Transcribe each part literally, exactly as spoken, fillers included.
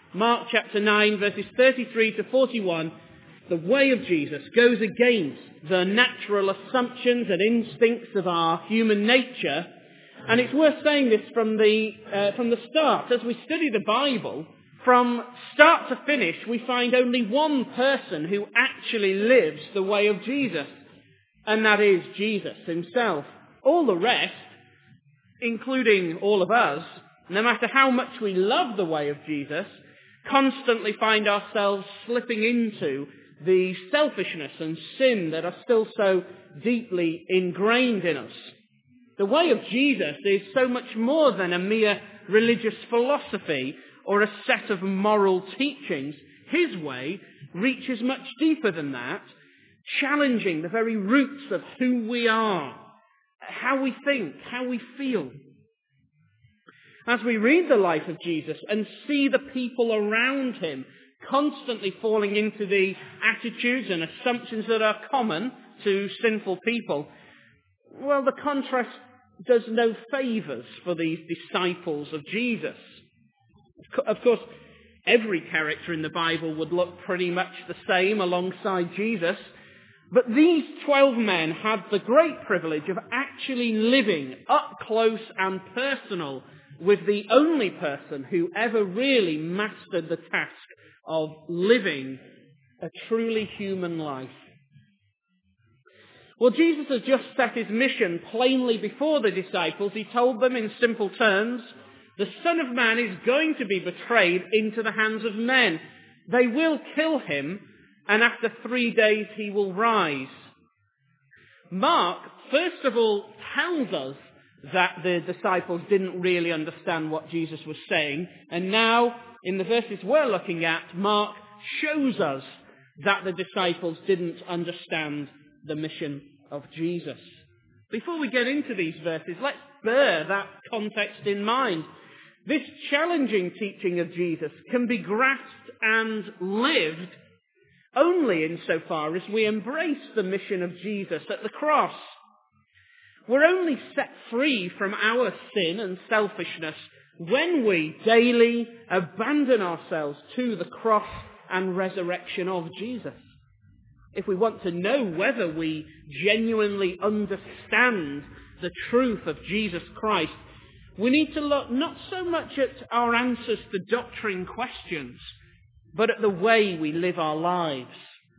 Mark chapter nine, verses thirty-three to forty-one, the way of Jesus goes against the natural assumptions and instincts of our human nature. And it's worth saying this from the, uh, from the start. As we study the Bible, from start to finish, we find only one person who actually lives the way of Jesus, and that is Jesus himself. All the rest, including all of us, no matter how much we love the way of Jesus, constantly find ourselves slipping into the selfishness and sin that are still so deeply ingrained in us. The way of Jesus is so much more than a mere religious philosophy or a set of moral teachings. His way reaches much deeper than that, challenging the very roots of who we are, how we think, how we feel. As we read the life of Jesus and see the people around him constantly falling into the attitudes and assumptions that are common to sinful people, well, the contrast does no favours for these disciples of Jesus. Of course, every character in the Bible would look pretty much the same alongside Jesus, but these twelve men had the great privilege of actually living up close and personal with the only person who ever really mastered the task of living a truly human life. Well, Jesus has just set his mission plainly before the disciples. He told them in simple terms, the Son of Man is going to be betrayed into the hands of men. They will kill him, and after three days he will rise. Mark, first of all, tells us that the disciples didn't really understand what Jesus was saying. And now, in the verses we're looking at, Mark shows us that the disciples didn't understand the mission of Jesus. Before we get into these verses, let's bear that context in mind. This challenging teaching of Jesus can be grasped and lived only insofar as we embrace the mission of Jesus at the cross. We're only set free from our sin and selfishness when we daily abandon ourselves to the cross and resurrection of Jesus. If we want to know whether we genuinely understand the truth of Jesus Christ, we need to look not so much at our answers to doctrine questions, but at the way we live our lives.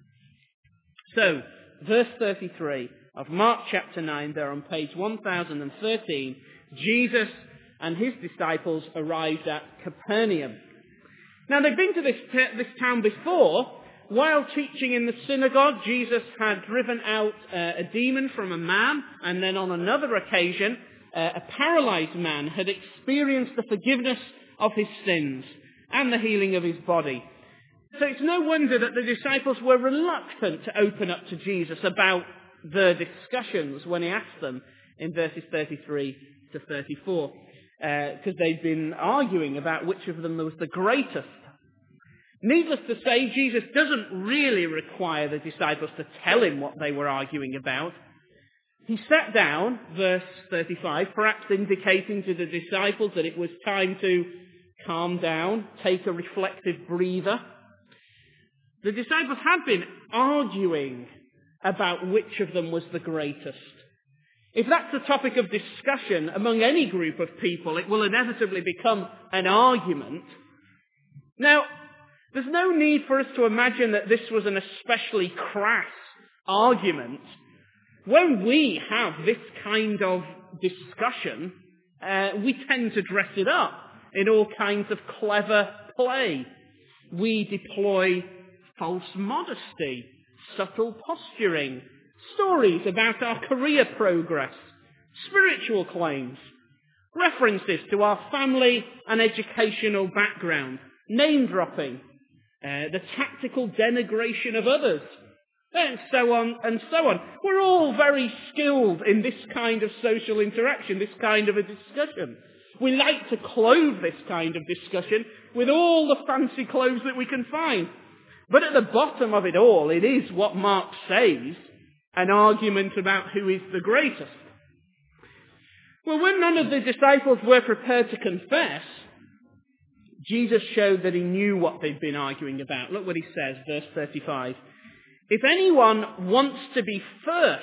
So, verse thirty-three of Mark chapter nine, there on page one thousand thirteen, Jesus and his disciples arrived at Capernaum. Now, they've been to this, t- this town before. While teaching in the synagogue, Jesus had driven out uh, a demon from a man, and then on another occasion, uh, a paralyzed man had experienced the forgiveness of his sins and the healing of his body. So it's no wonder that the disciples were reluctant to open up to Jesus about the discussions when he asked them in verses thirty-three to thirty-four, because uh, they'd been arguing about which of them was the greatest. Needless to say, Jesus doesn't really require the disciples to tell him what they were arguing about. He sat down, verse thirty-five, perhaps indicating to the disciples that it was time to calm down, take a reflective breather. The disciples had been arguing about which of them was the greatest. If that's the topic of discussion among any group of people, it will inevitably become an argument. Now, there's no need for us to imagine that this was an especially crass argument. When we have this kind of discussion, uh, we tend to dress it up in all kinds of clever play. We deploy false modesty, subtle posturing, stories about our career progress, spiritual claims, references to our family and educational background, name-dropping, Uh, the tactical denigration of others, and so on and so on. We're all very skilled in this kind of social interaction, this kind of a discussion. We like to clothe this kind of discussion with all the fancy clothes that we can find. But at the bottom of it all, it is what Mark says, an argument about who is the greatest. Well, when none of the disciples were prepared to confess, Jesus showed that he knew what they'd been arguing about. Look what he says, verse thirty-five. If anyone wants to be first,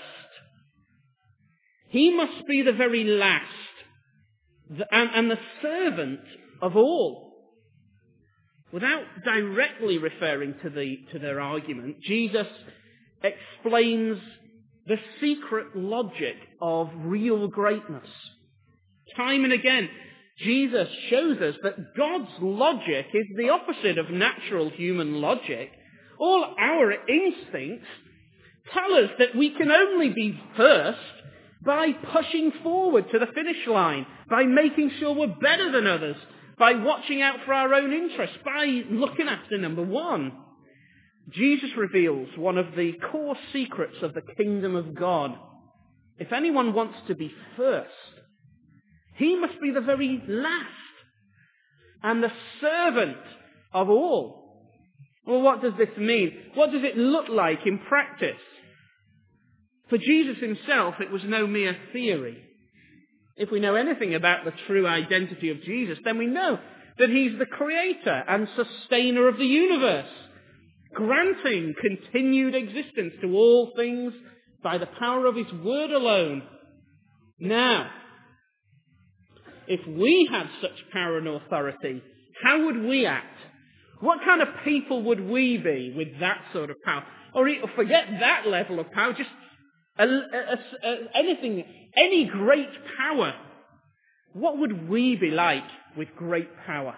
he must be the very last and, and the servant of all. Without directly referring to, the, to their argument, Jesus explains the secret logic of real greatness. Time and again, Jesus shows us that God's logic is the opposite of natural human logic. All our instincts tell us that we can only be first by pushing forward to the finish line, by making sure we're better than others, by watching out for our own interests, by looking after number one. Jesus reveals one of the core secrets of the kingdom of God. If anyone wants to be first, he must be the very last and the servant of all. Well, what does this mean? What does it look like in practice? For Jesus himself, it was no mere theory. If we know anything about the true identity of Jesus, then we know that he's the creator and sustainer of the universe, granting continued existence to all things by the power of his word alone. Now, if we had such power and authority, how would we act? What kind of people would we be with that sort of power? Or forget that level of power, just a, a, a, anything, any great power. What would we be like with great power?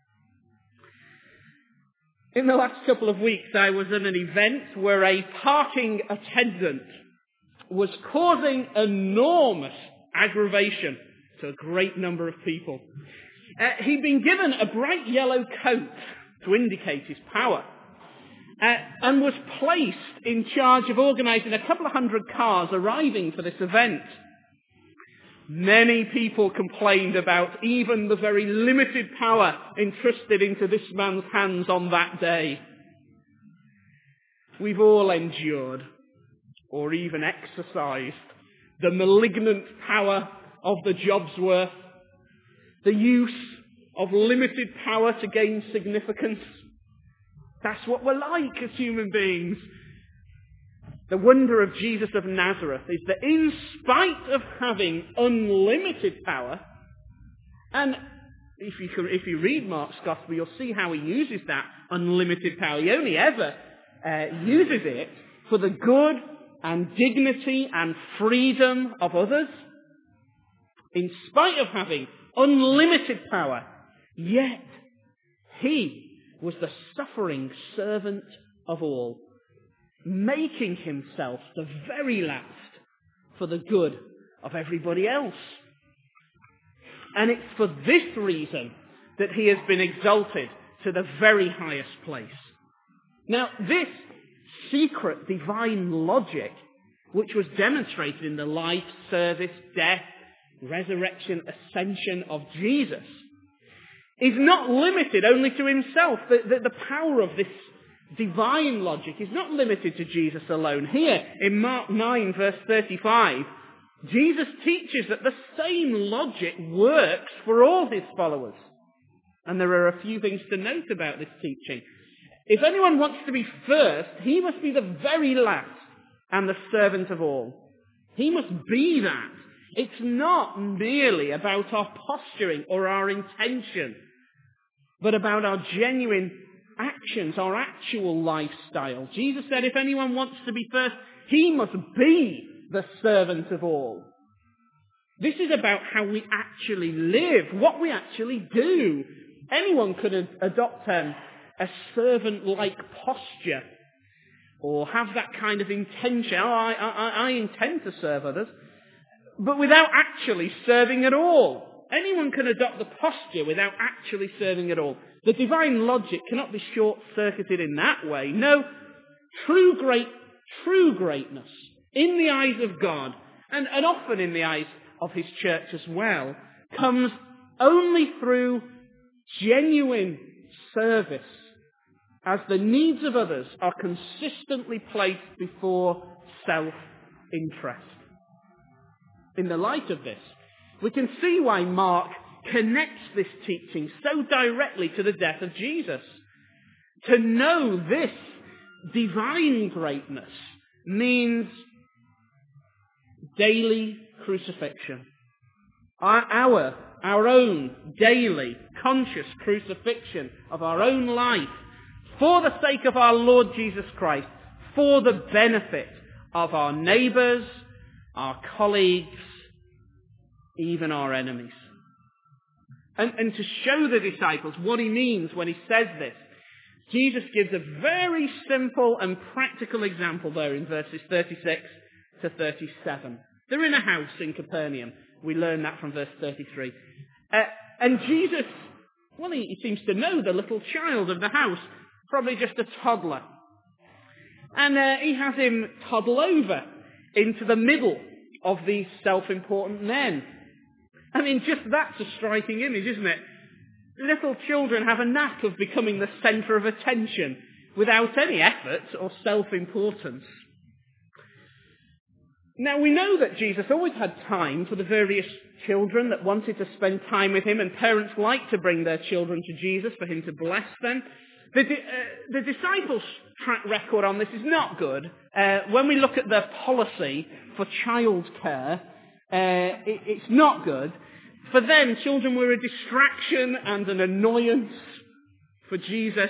In the last couple of weeks, I was at an event where a parking attendant was causing enormous aggravation to a great number of people. Uh, he'd been given a bright yellow coat to indicate his power, uh, and was placed in charge of organising a couple of hundred cars arriving for this event. Many people complained about even the very limited power entrusted into this man's hands on that day. We've all endured, or even exercised, the malignant power of the job's worth, the use of limited power to gain significance. That's what we're like as human beings. The wonder of Jesus of Nazareth is that in spite of having unlimited power, and if you, if you read Mark's Gospel, you'll see how he uses that unlimited power. He only ever uh, uses it for the good and dignity and freedom of others. In spite of having unlimited power, yet he was the suffering servant of all, making himself the very last for the good of everybody else. And it's for this reason that he has been exalted to the very highest place. Now, this secret divine logic, which was demonstrated in the life, service, death, resurrection, ascension of Jesus, is not limited only to himself. The, the, the power of this divine logic is not limited to Jesus alone. Here, in Mark nine, verse thirty-five, Jesus teaches that the same logic works for all his followers. And there are a few things to note about this teaching. If anyone wants to be first, he must be the very last and the servant of all. He must be that. It's not merely about our posturing or our intention, but about our genuine actions, our actual lifestyle. Jesus said if anyone wants to be first, he must be the servant of all. This is about how we actually live, what we actually do. Anyone could ad- adopt um, a servant-like posture or have that kind of intention. Oh, I, I, I intend to serve others, but without actually serving at all. Anyone can adopt the posture without actually serving at all. The divine logic cannot be short-circuited in that way. No, true great, true greatness in the eyes of God, and, and often in the eyes of his church as well, comes only through genuine service, as the needs of others are consistently placed before self-interest. In the light of this, we can see why Mark connects this teaching so directly to the death of Jesus. To know this divine greatness means daily crucifixion. Our, our, our own daily conscious crucifixion of our own life for the sake of our Lord Jesus Christ, for the benefit of our neighbours, our colleagues, even our enemies. And, and to show the disciples what he means when he says this, Jesus gives a very simple and practical example there in verses thirty-six to thirty-seven. They're in a house in Capernaum. We learn that from verse thirty-three. Uh, and Jesus, well, he, he seems to know the little child of the house, probably just a toddler. And uh, he has him toddle over into the middle of these self-important men. I mean, just that's a striking image, isn't it? Little children have a knack of becoming the centre of attention without any effort or self-importance. Now, we know that Jesus always had time for the various children that wanted to spend time with him, and parents like to bring their children to Jesus for him to bless them. The, di- uh, the disciples' track record on this is not good. Uh, when we look at their policy for childcare, uh, it, it's not good. For them, children were a distraction and an annoyance. For Jesus,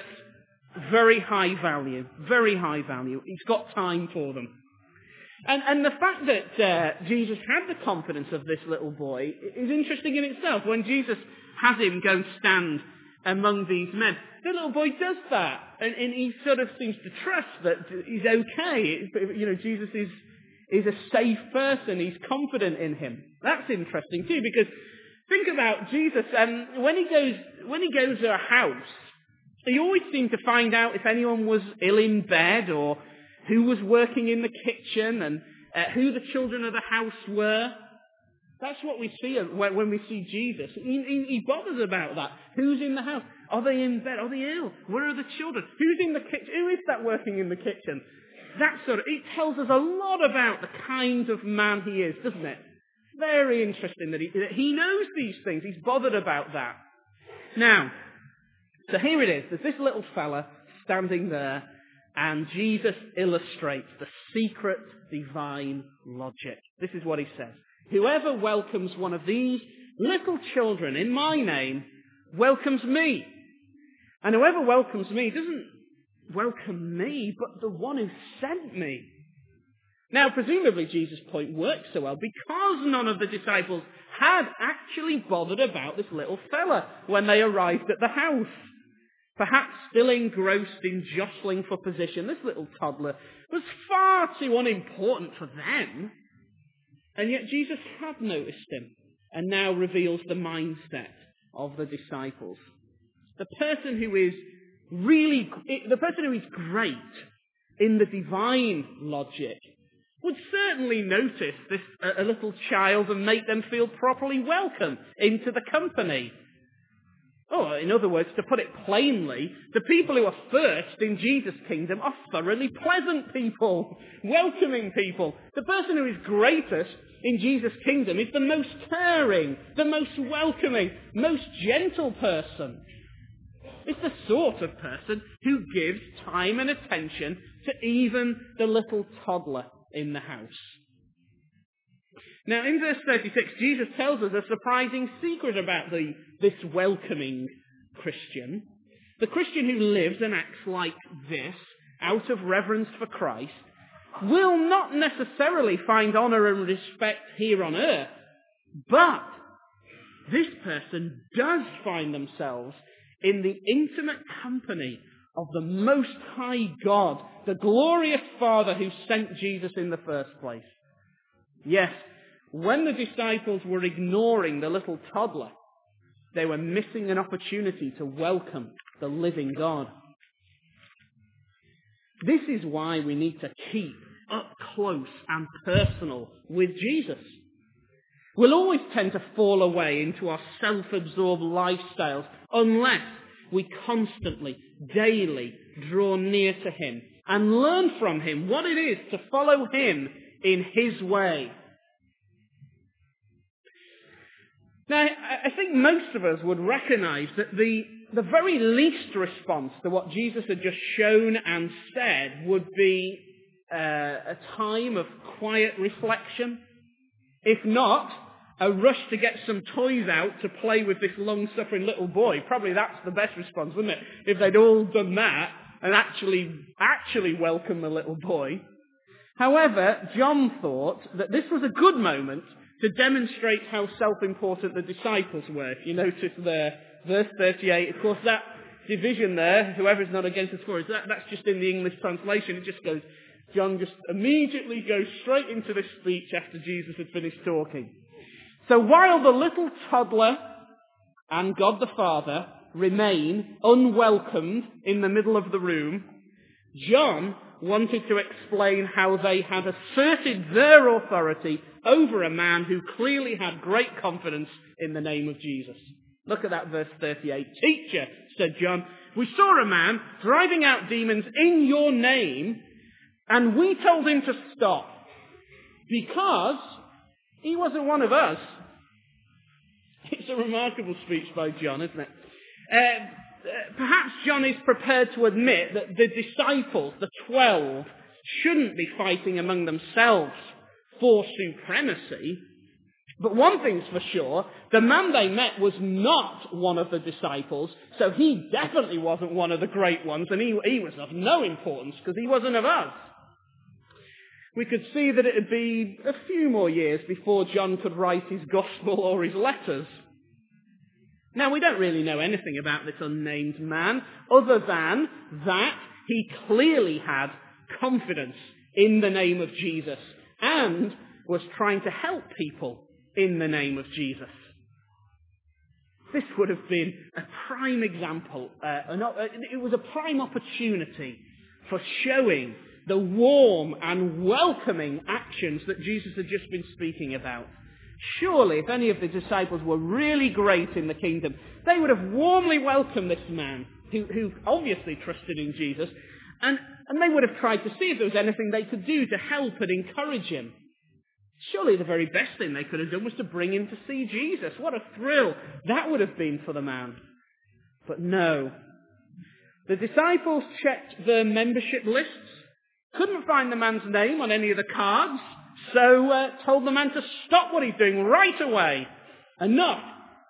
very high value, very high value. He's got time for them. And, and the fact that uh, Jesus had the confidence of this little boy is interesting in itself. When Jesus has him go and stand among these men, the little boy does that. And, and he sort of seems to trust that he's okay. You know, Jesus is, is a safe person. He's confident in him. That's interesting too, because think about Jesus. Um, when he goes when he goes to a house, he always seemed to find out if anyone was ill in bed or who was working in the kitchen and uh, who the children of the house were. That's what we see when, when we see Jesus. He, he, he bothers about that. Who's in the house? Are they in bed? Are they ill? Where are the children? Who's in the kitchen? Who is that working in the kitchen? That sort of, it tells us a lot about the kind of man he is, doesn't it? Very interesting that he, that he knows these things. He's bothered about that. Now, so here it is. There's this little fella standing there, and Jesus illustrates the secret divine logic. This is what he says. Whoever welcomes one of these little children in my name welcomes me. And whoever welcomes me doesn't welcome me, but the one who sent me. Now, presumably Jesus' point works so well because none of the disciples had actually bothered about this little fella when they arrived at the house. Perhaps still engrossed in jostling for position, this little toddler was far too unimportant for them. And yet Jesus had noticed him and now reveals the mindset of the disciples. The person who is really, the person who is great in the divine logic would certainly notice this a, a little child and make them feel properly welcome into the company. Or, in other words, to put it plainly, the people who are first in Jesus' kingdom are thoroughly pleasant people, welcoming people. The person who is greatest in Jesus' kingdom is the most caring, the most welcoming, most gentle person. It's the sort of person who gives time and attention to even the little toddler in the house. Now, in verse thirty-six, Jesus tells us a surprising secret about the, this welcoming Christian. The Christian who lives and acts like this, out of reverence for Christ, will not necessarily find honour and respect here on earth, but this person does find themselves in the intimate company of the Most High God, the glorious Father who sent Jesus in the first place. Yes, when the disciples were ignoring the little toddler, they were missing an opportunity to welcome the living God. This is why we need to keep up close and personal with Jesus. We'll always tend to fall away into our self-absorbed lifestyles unless we constantly, daily draw near to him and learn from him what it is to follow him in his way. Now, I think most of us would recognize that the, the very least response to what Jesus had just shown and said would be uh, a time of quiet reflection. If not, a rush to get some toys out to play with this long-suffering little boy. Probably that's the best response, wouldn't it? If they'd all done that and actually, actually welcome the little boy. However, John thought that this was a good moment to demonstrate how self-important the disciples were. If you notice there, verse thirty-eight, of course that division there, whoever is not against us for us, that, that's just in the English translation. It just goes, John just immediately goes straight into this speech after Jesus had finished talking. So while the little toddler and God the Father remain unwelcomed in the middle of the room, John wanted to explain how they had asserted their authority over a man who clearly had great confidence in the name of Jesus. Look at that verse thirty-eight. Teacher, said John, we saw a man driving out demons in your name, and we told him to stop because he wasn't one of us. It's a remarkable speech by John, isn't it? Uh, perhaps John is prepared to admit that the disciples, the twelve, shouldn't be fighting among themselves for supremacy. But one thing's for sure, the man they met was not one of the disciples, so he definitely wasn't one of the great ones, and he, he was of no importance because he wasn't of us. We could see that it would be a few more years before John could write his gospel or his letters. Now, we don't really know anything about this unnamed man, other than that he clearly had confidence in the name of Jesus and was trying to help people in the name of Jesus. This would have been a prime example, uh, an, it was a prime opportunity for showing the warm and welcoming actions that Jesus had just been speaking about. Surely, if any of the disciples were really great in the kingdom, they would have warmly welcomed this man who, who obviously trusted in Jesus, and, and they would have tried to see if there was anything they could do to help and encourage him. Surely the very best thing they could have done was to bring him to see Jesus. What a thrill that would have been for the man. But no. The disciples checked their membership lists, couldn't find the man's name on any of the cards, so uh, told the man to stop what he's doing right away. Enough.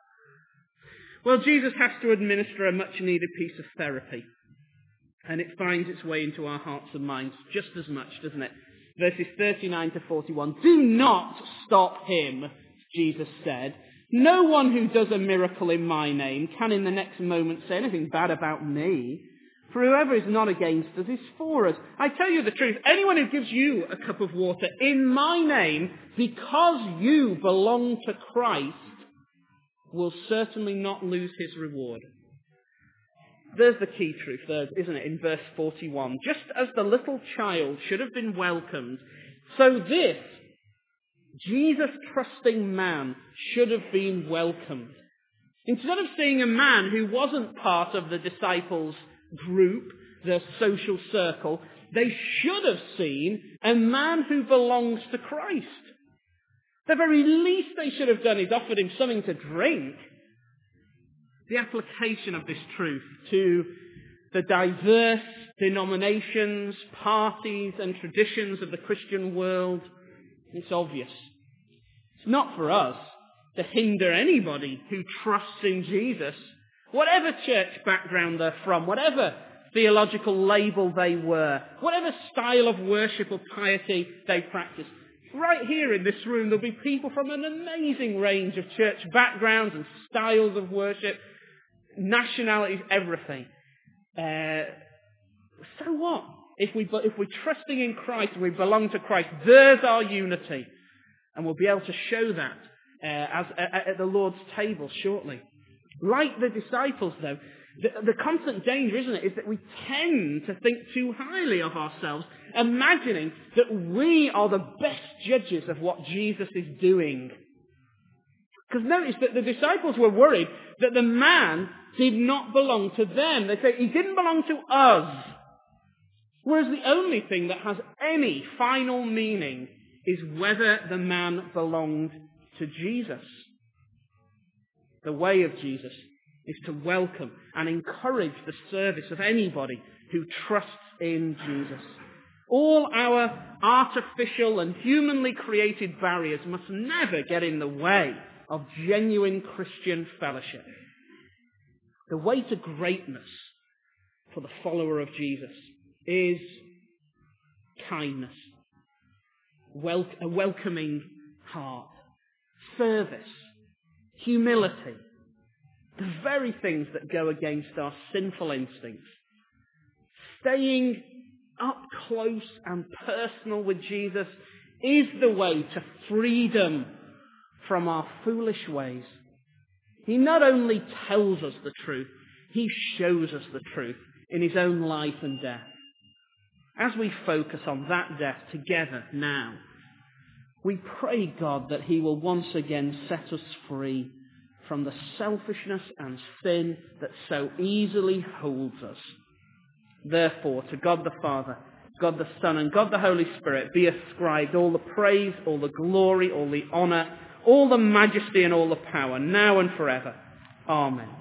Well, Jesus has to administer a much-needed piece of therapy, and it finds its way into our hearts and minds just as much, doesn't it? Verses thirty-nine to forty-one. Do not stop him, Jesus said. No one who does a miracle in my name can in the next moment say anything bad about me. For whoever is not against us is for us. I tell you the truth, anyone who gives you a cup of water in my name because you belong to Christ will certainly not lose his reward. There's the key truth there, isn't it, in verse forty-one. Just as the little child should have been welcomed, so this Jesus-trusting man should have been welcomed. Instead of seeing a man who wasn't part of the disciples' group, the social circle, they should have seen a man who belongs to Christ. The very least they should have done is offered him something to drink. The application of this truth to the diverse denominations, parties and traditions of the Christian world, it's obvious. It's not for us to hinder anybody who trusts in Jesus, whatever church background they're from, whatever theological label they were, whatever style of worship or piety they practice. Right here in this room, there'll be people from an amazing range of church backgrounds and styles of worship, nationalities, everything. Uh, so what? If, we, if we're trusting in Christ and we belong to Christ, there's our unity. And we'll be able to show that uh, as, uh, at the Lord's table shortly. Like the disciples, though, the, the constant danger, isn't it, is that we tend to think too highly of ourselves, imagining that we are the best judges of what Jesus is doing. Because notice that the disciples were worried that the man did not belong to them. They say he didn't belong to us. Whereas the only thing that has any final meaning is whether the man belonged to Jesus. the way of Jesus, is to welcome and encourage the service of anybody who trusts in Jesus. All our artificial and humanly created barriers must never get in the way of genuine Christian fellowship. The way to greatness for the follower of Jesus is kindness, wel- a welcoming heart, service, humility, the very things that go against our sinful instincts. Staying up close and personal with Jesus is the way to freedom from our foolish ways. He not only tells us the truth, he shows us the truth in his own life and death. As we focus on that death together now, we pray, God, that he will once again set us free from the selfishness and sin that so easily holds us. Therefore, to God the Father, God the Son, and God the Holy Spirit be ascribed all the praise, all the glory, all the honour, all the majesty and all the power, now and forever. Amen.